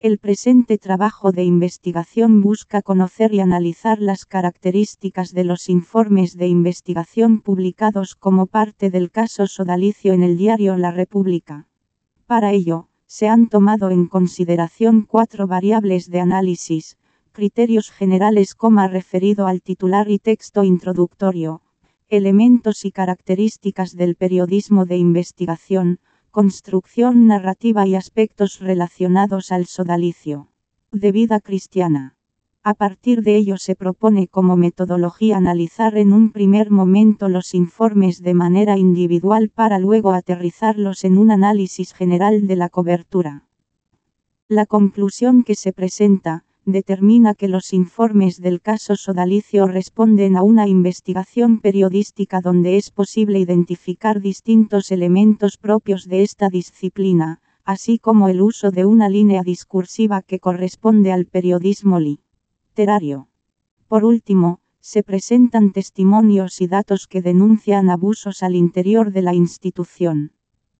El presente trabajo de investigación busca conocer y analizar las características de los informes de investigación publicados como parte del caso Sodalicio en el diario La República. Para ello, se han tomado en consideración 4 variables de análisis: criterios generales, referido al titular y texto introductorio, elementos y características del periodismo de investigación, construcción narrativa y aspectos relacionados al sodalicio de vida cristiana. A partir de ello se propone como metodología analizar en un primer momento los informes de manera individual para luego aterrizarlos en un análisis general de la cobertura. La conclusión que se presenta determina que los informes del caso Sodalicio responden a una investigación periodística donde es posible identificar distintos elementos propios de esta disciplina, así como el uso de una línea discursiva que corresponde al periodismo literario. Por último, se presentan testimonios y datos que denuncian abusos al interior de la institución.